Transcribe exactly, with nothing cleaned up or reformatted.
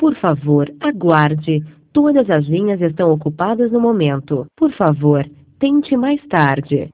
Por favor, aguarde. Todas as linhas estão ocupadas no momento. Por favor, tente mais tarde.